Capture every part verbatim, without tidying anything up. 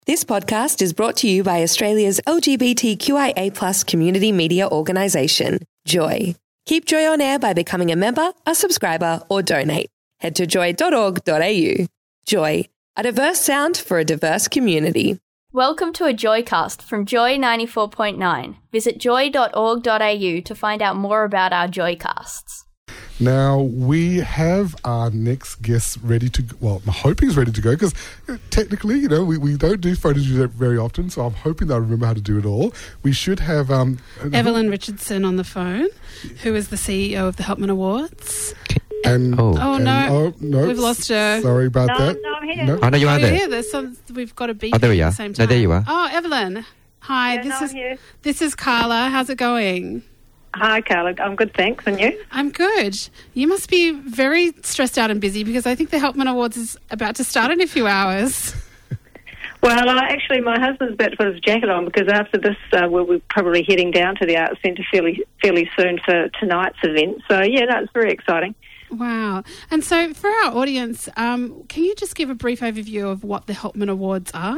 This podcast is brought to you by Australia's L G B T Q I A plus community media organisation, Joy. Keep Joy on air by becoming a member, a subscriber or donate. Head to joy dot org dot a u. Joy, a diverse sound for a diverse community. Welcome to a Joycast from Joy ninety-four point nine. Visit joy dot org dot a u to find out more about our Joycasts. Now, we have our next guest ready to go. Well, I'm hoping he's ready to go because technically, you know, we, we don't do photos very often, so I'm hoping that I remember how to do it all. We should have... Um, Evelyn Richardson on the phone, who is the C E O of the Helpman Awards. And, oh, oh and, no, oh, no, we've lost her. Sorry about no, that. No, I'm here. No? Oh, no, you are oh, there. Yeah, there's some, we've got a beep oh, there we at are. the same time. No, there you are. Oh, Evelyn. Hi, yeah, this no, is I'm here. this is Carla. How's it going? Hi, Carla. I'm good, thanks. And you? I'm good. You must be very stressed out and busy because I think the Helpman Awards is about to start in a few hours. Well, uh, actually, my husband's about to put his jacket on because after this, uh, we're, we're probably heading down to the Arts Centre fairly, fairly soon for tonight's event. So, yeah, no, it's very exciting. Wow. And so for our audience, um, can you just give a brief overview of what the Helpman Awards are?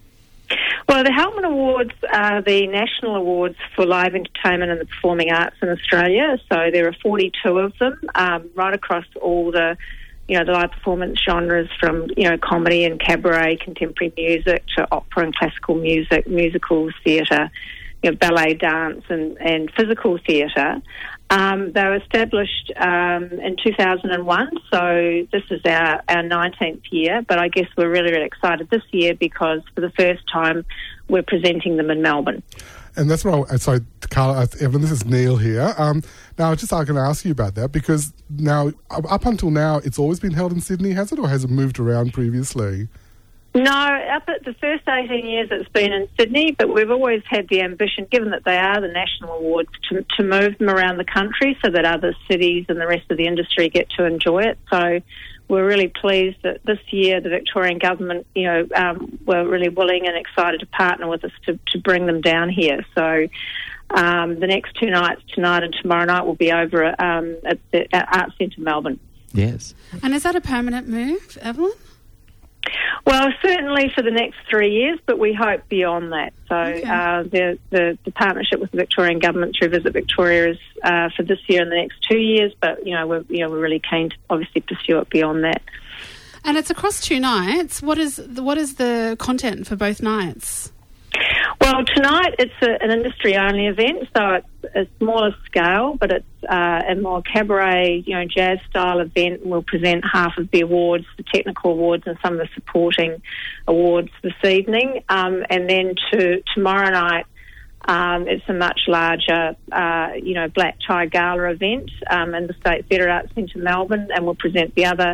Well, the Helpman Awards are the national awards for live entertainment and the performing arts in Australia. So there are forty-two of them, um, right across all the, you know, the live performance genres from, you know, comedy and cabaret, contemporary music to opera and classical music, musicals, theatre, you know, ballet, dance and, and physical theatre. Um, they were established um, in two thousand one, so this is our, our nineteenth year, but I guess we're really, really excited this year because for the first time we're presenting them in Melbourne. And that's what I, sorry, Carla, Evelyn, this is Neil here. Um, now, I was just going to ask you about that because now, up until now, it's always been held in Sydney, has it, or has it moved around previously? No, up at the first eighteen years it's been in Sydney, but we've always had the ambition, given that they are the national awards, to, to move them around the country so that other cities and the rest of the industry get to enjoy it. So we're really pleased that this year the Victorian government, you know, um, were really willing and excited to partner with us to, to bring them down here. So um, the next two nights, tonight and tomorrow night, will be over um, at the at Arts Centre Melbourne. Yes. And is that a permanent move, Evelyn? Well, certainly for the next three years, but we hope beyond that. So okay. uh, the, the the partnership with the Victorian government through Visit Victoria is uh, for this year and the next two years. But you know, we're you know we're really keen to obviously pursue it beyond that. And it's across two nights. What is the, what is the content for both nights? Well, tonight it's a, an industry-only event, so it's a smaller scale, but it's uh, a more cabaret, you know, jazz-style event. We'll present half of the awards, the technical awards, and some of the supporting awards this evening. Um, and then to tomorrow night, um, it's a much larger, uh, you know, black tie gala event um, in the State Theatre Arts Centre, Melbourne, and we'll present the other.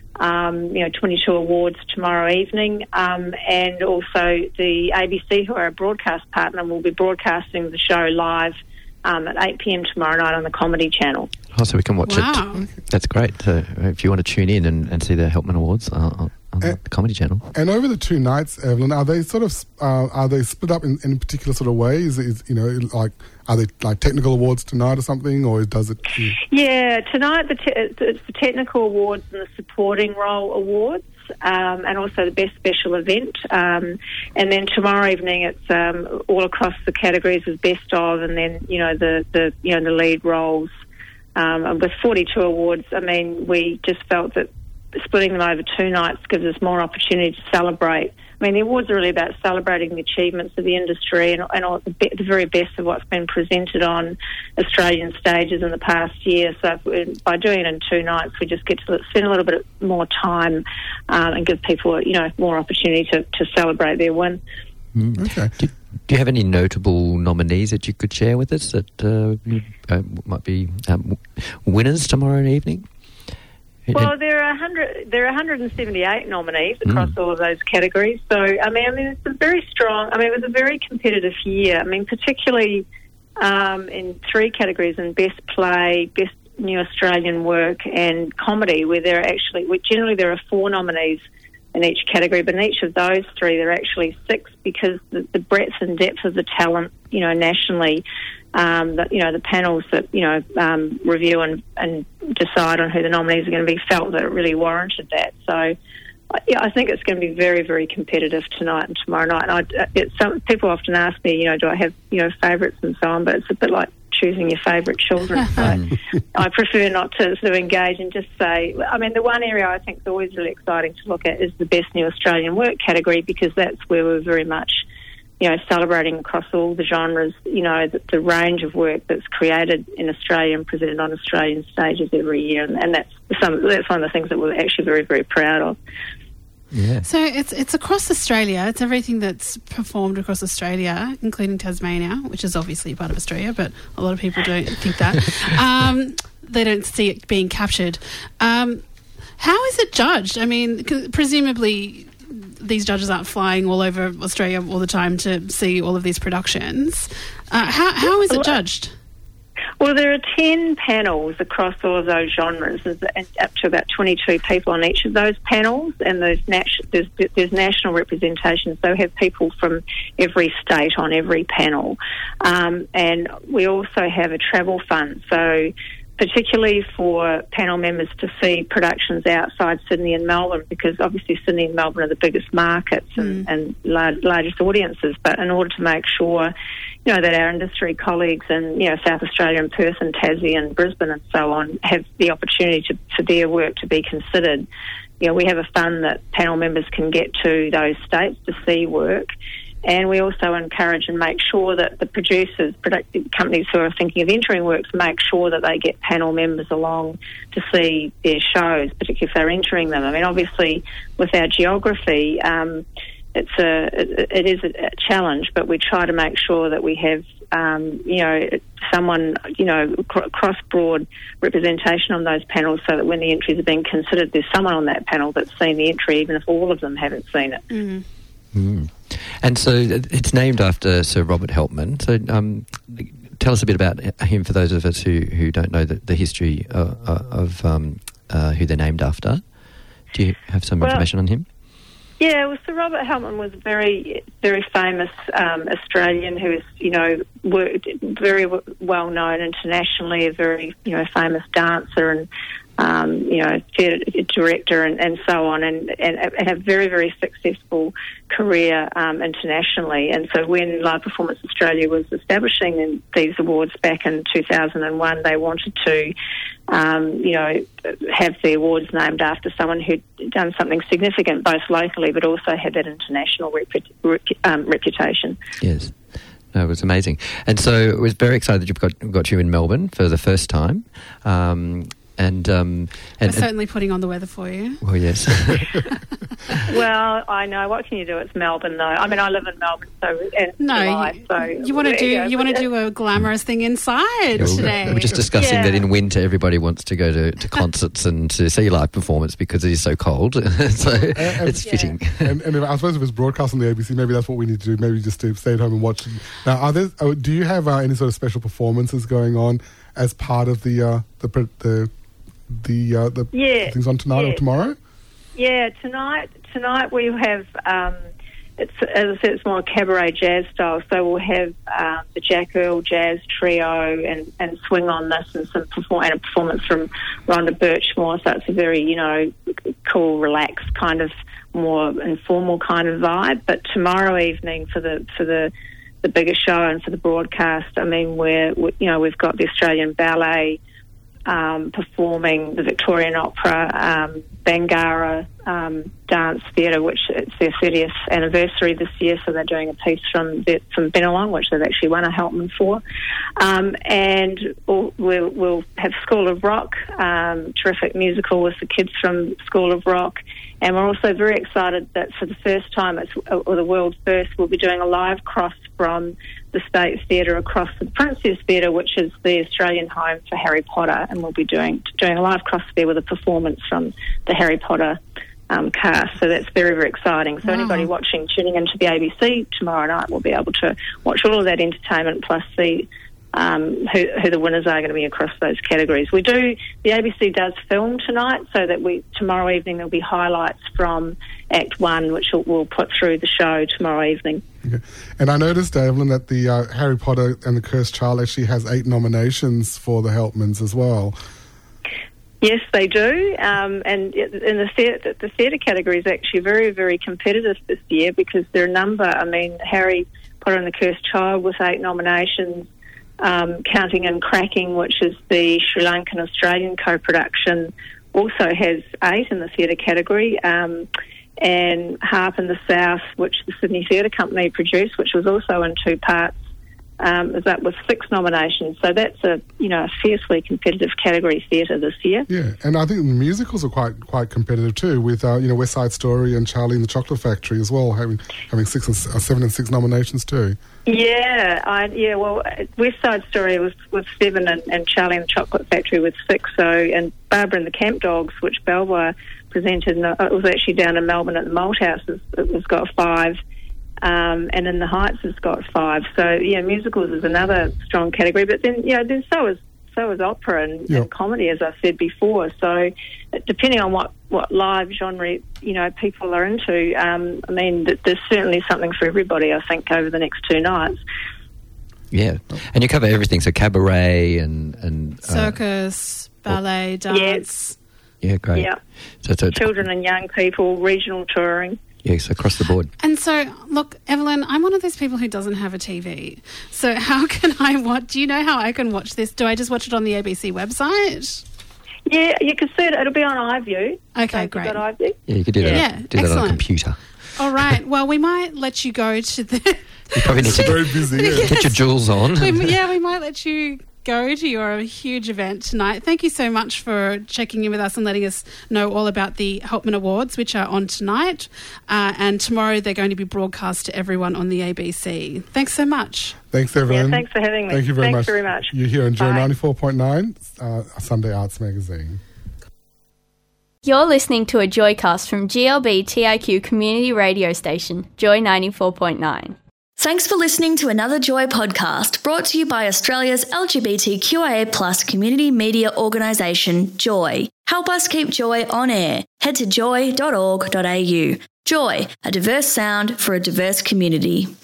Um, you know, twenty-two awards tomorrow evening, um, and also the A B C, who are a broadcast partner, will be broadcasting the show live um, at eight p.m. tomorrow night on the Comedy Channel. Oh, so we can watch wow. it. That's great. So if you want to tune in and, and see the Helpman Awards uh, on, on and, the Comedy Channel. And over the two nights, Evelyn, are they sort of uh, are they split up in, in a particular sort of way? Is, is you know like are they like technical awards tonight or something, or does it? Yeah, yeah tonight the te- it's the technical awards and the supporting role awards. Um, and also the best special event, um, and then tomorrow evening it's um, all across the categories of best of, and then you know the, the you know the lead roles. Um, and with forty-two awards, I mean, we just felt that splitting them over two nights gives us more opportunity to celebrate. I mean, the awards are really about celebrating the achievements of the industry and, and all the, be- the very best of what's been presented on Australian stages in the past year. So if we, by doing it in two nights, we just get to spend a little bit more time um, and give people, you know, more opportunity to, to celebrate their win. Mm. Okay. Do, do you have any notable nominees that you could share with us that uh, uh, might be um, winners tomorrow evening? Well, there are one hundred. There are one hundred seventy-eight nominees across mm. all of those categories. So, I mean, I mean, it's a very strong. I mean, it was a very competitive year. I mean, particularly um, in three categories: in best play, best new Australian work, and comedy, where there are actually, where generally there are four nominees in each category, but in each of those three, there are actually six because the, the breadth and depth of the talent, you know, nationally. Um, that, you know, the panels that, you know, um, review and, and decide on who the nominees are going to be felt that it really warranted that. So yeah, I think it's going to be very, very competitive tonight and tomorrow night. And I, it's some people often ask me, you know, do I have, you know, favourites and so on? But it's a bit like choosing your favourite children. So I prefer not to sort of engage and just say, I mean, the one area I think is always really exciting to look at is the Best New Australian Work category, because that's where we're very much, you know, celebrating across all the genres, you know, the, the range of work that's created in Australia and presented on Australian stages every year. And, and that's some, that's one of the things that we're actually very, very proud of. Yeah. So it's it's across Australia. It's everything that's performed across Australia, including Tasmania, which is obviously part of Australia, but a lot of people don't think that. Um, they don't see it being captured. Um, how is it judged? I mean, presumably these judges aren't flying all over Australia all the time to see all of these productions. Uh, how how is it judged? Well, there are ten panels across all of those genres, and up to about twenty-two people on each of those panels, and there's, nat- there's, there's national representation, so we have people from every state on every panel. Um, and we also have a travel fund, so particularly for panel members to see productions outside Sydney and Melbourne, because obviously Sydney and Melbourne are the biggest markets and, mm. and large, largest audiences, but in order to make sure, you know, that our industry colleagues in, you know, South Australia and Perth and Tassie and Brisbane and so on have the opportunity to, for their work to be considered. You know, we have a fund that panel members can get to those states to see work, and we also encourage and make sure that the producers, product, companies who are thinking of entering works, make sure that they get panel members along to see their shows, particularly if they're entering them. I mean, obviously, with our geography, um, it's a it, it is a challenge, but we try to make sure that we have um, you know someone you know cr- cross broad representation on those panels, so that when the entries are being considered, there's someone on that panel that's seen the entry, even if all of them haven't seen it. Mm. Mm. And so it's named after Sir Robert Helpman. So um, tell us a bit about him for those of us who, who don't know the, the history of, of um, uh, who they're named after. Do you have some well, information on him? Yeah, well, Sir Robert Helpman was a very, very famous um, Australian who is, you know, worked very w- well known internationally, a very, you know, famous dancer and, um, you know, theatre director and, and so on, and, and, and a very, very successful career um, internationally. And so when Live Performance Australia was establishing these awards back in two thousand one, they wanted to, um, you know, have the awards named after someone who'd done something significant both locally but also had that international repu- rep- um, reputation. Yes. No, it was amazing. And so it was very excited that you've got, got you in Melbourne for the first time. Um, and, um, and We're certainly putting on the weather for you. Well, yes. Well, I know. What can you do? It's Melbourne, though. I mean, I live in Melbourne, so it's no, July, you, so you want to do yeah, you want to do a glamorous thing inside yeah, today. We were just discussing yeah. that in winter everybody wants to go to, to concerts and to see live performance because it is so cold. So and, and, it's fitting. And, and if, I suppose if it's broadcast on the A B C, maybe that's what we need to do. Maybe just to stay at home and watch. Now, are there? Oh, do you have uh, any sort of special performances going on as part of the uh, the the the, uh, the yeah. things on tonight yeah. or tomorrow? Yeah, tonight tonight we have, um, it's as I said, it's more cabaret jazz style, so we'll have uh, the Jack Earl Jazz Trio and, and Swing on This and some perform- and a performance from Rhonda Birchmore, so it's a very, you know, cool, relaxed kind of more informal kind of vibe. But tomorrow evening for the for the, the bigger show and for the broadcast, I mean, we're, we, you know, we've got the Australian Ballet Um, performing, the Victorian Opera, um, Bangarra um, Dance Theatre, which it's their thirtieth anniversary this year, so they're doing a piece from from Bennelong, which they've actually won a Helpman for. Um, and we'll, we'll, we'll have School of Rock, um, terrific musical with the kids from School of Rock. And we're also very excited that for the first time, it's, or the world first, we'll be doing a live cross from the State Theatre across to the Princess Theatre, which is the Australian home for Harry Potter, and we'll be doing doing a live cross there with a performance from the Harry Potter um, cast. So that's very, very exciting. So wow. Anybody watching, tuning into the A B C tomorrow night will be able to watch all of that entertainment plus see Um, who, who the winners are going to be across those categories. We do, the A B C does film tonight, so that we tomorrow evening there'll be highlights from Act One, which we'll, we'll put through the show tomorrow evening. Okay. And I noticed, Evelyn, that the uh, Harry Potter and the Cursed Child actually has eight nominations for the Helpmans as well. Yes, they do, um, and in the theatre, the theatre category is actually very, very competitive this year because there are a number. I mean, Harry Potter and the Cursed Child with eight nominations, um, counting in Cracking, which is the Sri Lankan Australian co-production, also has eight in the theatre category, um, and Harp in the South, which the Sydney Theatre Company produced, which was also in two parts, Um, is up with six nominations. So that's a you know a fiercely competitive category theatre this year. Yeah, and I think the musicals are quite quite competitive too, with uh, you know West Side Story and Charlie and the Chocolate Factory as well, having having six and uh, seven and six nominations too. Yeah, I, yeah. Well, West Side Story was with seven, and, and Charlie and the Chocolate Factory with six. So, and Barbara and the Camp Dogs, which Belvoir presented, and it was actually down in Melbourne at the Malthouse. It was got five. Um, and in the Heights has got five. So yeah, musicals is another strong category. But then yeah, then so is so is opera and, yep. and comedy, as I said before. So depending on what, what live genre you know people are into, um, I mean, th- there's certainly something for everybody. I think over the next two nights. Yeah, and you cover everything. So cabaret and and uh, circus, ballet, dance. Yeah, yeah great. Yeah, so, so children and young people, regional touring. Yes, across the board. And so, look, Evelyn, I'm one of those people who doesn't have a T V. So how can I watch? Do you know how I can watch this? Do I just watch it on the A B C website? Yeah, you can see it. It'll be on iView. Okay, so great. Got iView. Yeah, you could do yeah. that. Yeah, do excellent. that on a computer. All right. Well, we might let you go to the... You probably need to Very busy. Yeah. get your jewels on. we, yeah, we might let you go to your huge event tonight. Thank you so much for checking in with us and letting us know all about the Helpman Awards, which are on tonight. Uh, and tomorrow they're going to be broadcast to everyone on the A B C. Thanks so much. Thanks, Evelyn. Yeah, thanks for having me. Thank you very thanks much. very much. You're here on Joy Bye. ninety-four point nine, uh, Sunday Arts Magazine. You're listening to a Joycast from G L B T I Q community radio station, Joy ninety-four point nine. Thanks for listening to another Joy podcast brought to you by Australia's L G B T Q I A plus community media organisation, Joy. Help us keep Joy on air. Head to joy dot org dot a u. Joy, a diverse sound for a diverse community.